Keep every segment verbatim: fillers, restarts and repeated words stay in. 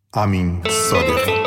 امین صادقی.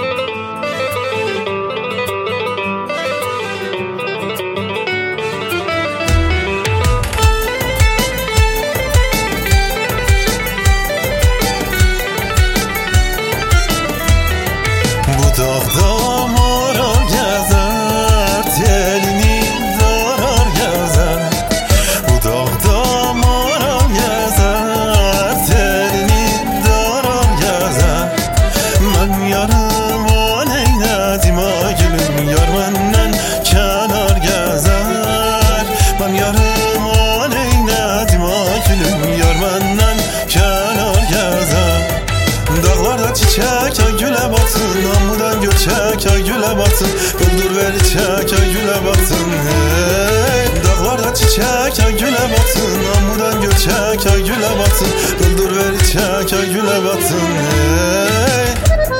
Bu dağda moral gezer, telini zarar gezer. Bu dağda moral gezer, telini zarar gezer. Ben yarım aleyledim ay gülüm, yar benden kenar gezer. Ben yarım aleyledim ay gülüm, yar benden kenar gezer. Dağlarda çiçek ay güle batsın, ammudan göçek ay güle batsın. Öldür ver içek ay güle batsın hey. Dağlarda çiçek ay güle batsın, ammudan göçek ay güle batsın. Öldür ver içek ay güle batsın hey.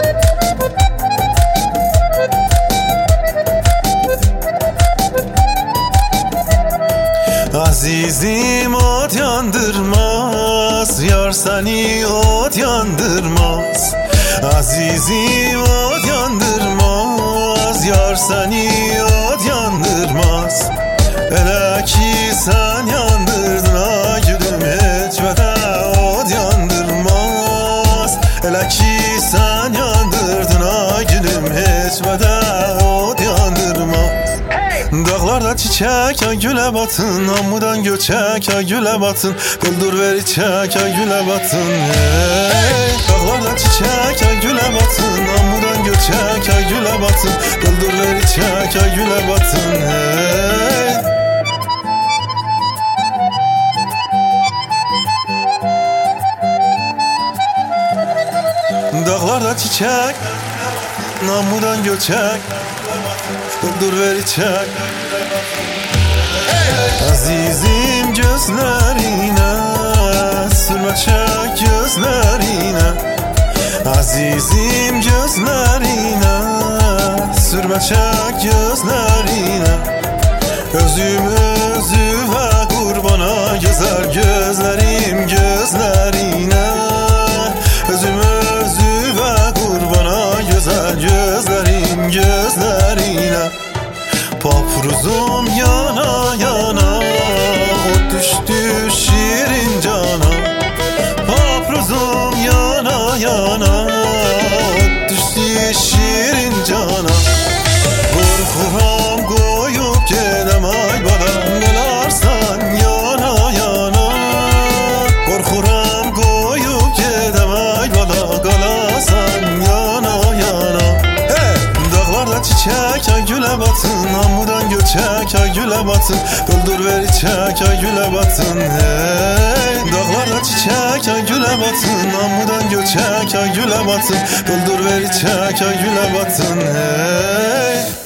Azizim ot yandırmaz, yar seni ot yandırmaz. Azizim ot yandırmaz, yar seni ot yandırmaz. Elə ki sen yandırdın ay gülüm, hiç vədə ot yandırmaz. Elə ki sen yandırdın ay gülüm, hiç vədə ot yandırmaz. Dağlarda çiçek ay güle batın, ammudan göçek ay güle batın. Qıldır ver içek ay güle batın hey. Dağlarda çiçek ay güle batın, ammudan göçek ay güle batın. Qıldır ver içek ay güle batın hey. Dağlarda çiçek, ammudan göçek. Qıldır ver içek. Azizim gözlerine sürme çek gözlerine. Azizim gözlerine sürme çek gözlerine. Özüm özüve kurbana gezer gözlerim gözlerine. Özüm özüve kurbana gezer gözlerim gözlerine. Papruzum yana yana, ot düştü şirin cana. Papruzum yana yana, ot düştü şirin cana. Korkuram koyup gedem ay balam, qalarsan yana yana. Korkuram koyup gedem ay bala, qalarsan yana yana hey. Dağlarda çiçek ay güle batsın, ammudan göçek ay güle batsın. Qıldır ver içek ay güle batsın hey. Dağlarda çiçek ay güle batsın, ammudan göçek ay güle batsın. Qıldır ver içek ay güle batsın hey.